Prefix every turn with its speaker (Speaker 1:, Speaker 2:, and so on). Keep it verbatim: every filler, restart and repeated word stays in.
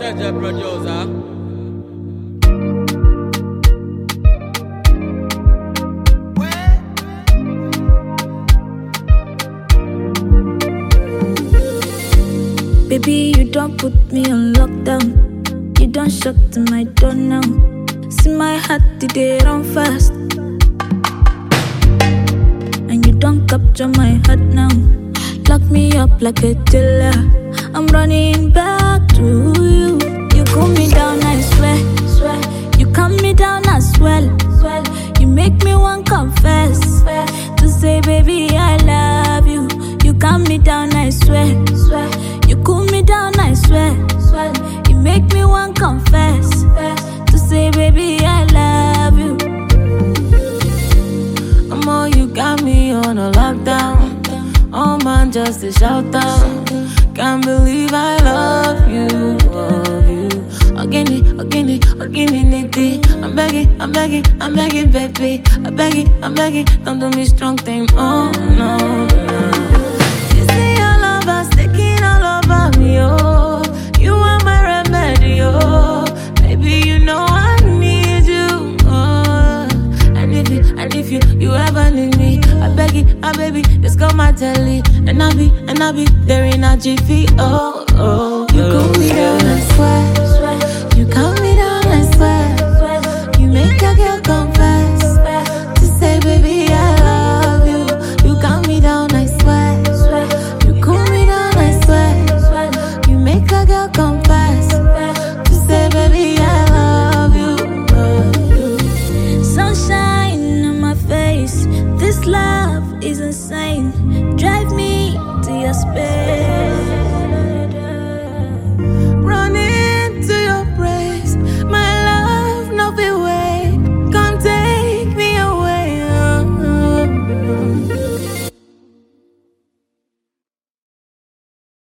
Speaker 1: Deja producer.
Speaker 2: Baby, you don't put me on lockdown. You don't shut to my door now. See my heart, did they run fast? And you don't capture my heart now. Lock me up like a killer. I'm running back to you. You cool me down, I swear, swear. You calm me down as well, well. You make me want confess, swear. To say, baby, I love you. You calm me down, I swear, swear. You cool me down, I swear, swear. You make me want confess, swear. To say, baby, I love you.
Speaker 3: I'm all you got me on a lockdown. Oh man, just a shout out. Can't believe I love you, love you. Again, again, again, nitty. I'm begging, I'm begging, I'm begging, baby. I'm begging, I'm begging, don't do me strong thing. Oh no, no. You see your love is taking all over me, oh. You are my remedy, oh. Baby, you know I need you, oh. And if you, and if you, you ever need me, I beg you, my baby, just call my telly. And I be, and I be there in a jiffy, oh, oh. You cool me down, I swear, swear. You calm me down, I swear, swear. You make a girl confess, swear. To say, baby, I love you. You calm me down, I swear, swear. You cool me down, I swear, swear. You make a girl confess, swear. To say, baby, I love you, love you.
Speaker 2: Sunshine on my face. This love is insane. Drive me to your space.